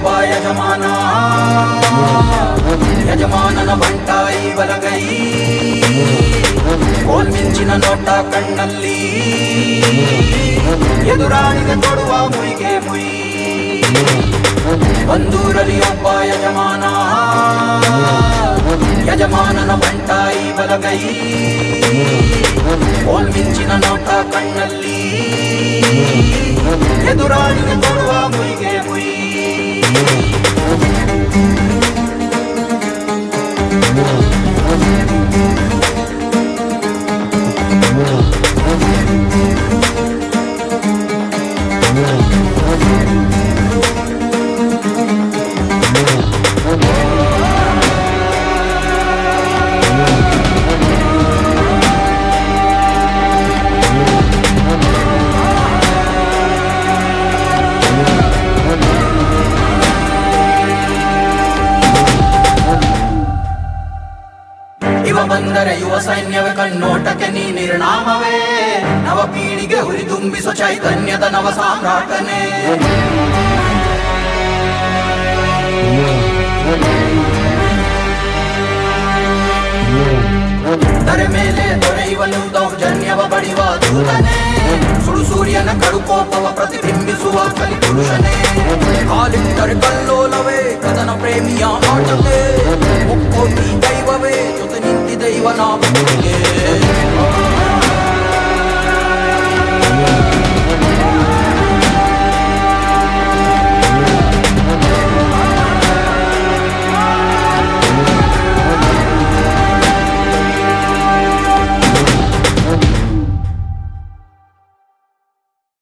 ಒಬ್ಬ ಯಜಮಾನ ಯಜಮಾನನ ಬಂಟಾಯಿ ಬಲಗೈ ಕೋಲ್ ಮಿಂಚಿನ ನೋಟ ಕಣ್ಣಲ್ಲಿ ಎದುರಾಳಿಗೆ ಕೊಡುವ ಮುಯಿಗೆ ಮುಯಿ ಬಂದೂರಲ್ಲಿ ಒಬ್ಬ ಯಜಮಾನ ಯಜಮಾನನ ಬಂಟಾಯಿ ಬಲಗೈ ಕೋಲ್ ಮಿಂಚಿನ ನೋಟ ಕಣ್ಣಲ್ಲಿ ಎದುರಾಳಿಗೆ ಕೊಡುವ ಮುಯಿಗೆ ಮುಯಿ ಇವ ಬಂದರೆ ಯುವ ಸೈನ್ಯವೇ ಕಣ್ಣೋಟಕ್ಕೆ ನೀ ನಿರ್ಣಾಮವೇ ನವ ಪೀಳಿಗೆ ಹುರಿದುಂಬಿಸೋ ಚೈತನ್ಯದ ನವ ಸಾಮ್ರಾಟನೇ ದರೆ ಮೇಲೆ ದೊರೆಯುವನು ದೌರ್ಜನ್ಯವ ಬಡಿವ ದೂತನೇ ಸುಡು ಸೂರ್ಯನ ಕಡುಕೋಪವ ಪ್ರತಿಬಿಂಬಿಸುವ ಕಲಿಪುರುಷನೇ ಕಾಲಿಟ್ಟರೆ ಕಲ್ಲೋಲವೇ ಕದನ ಪ್ರೇಮಿಯ ಆಟವೇ